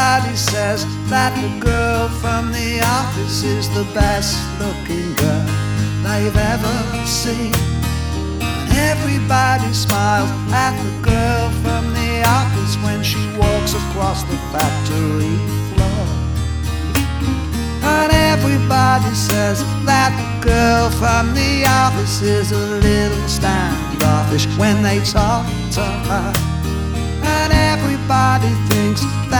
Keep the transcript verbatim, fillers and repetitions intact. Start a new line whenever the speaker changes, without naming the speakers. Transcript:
everybody says that the girl from the office is the best looking girl they've ever seen. And everybody smiles at the girl from the office when she walks across the factory floor. And everybody says that the girl from the office is a little standoffish when they talk to her. And everybody thinks that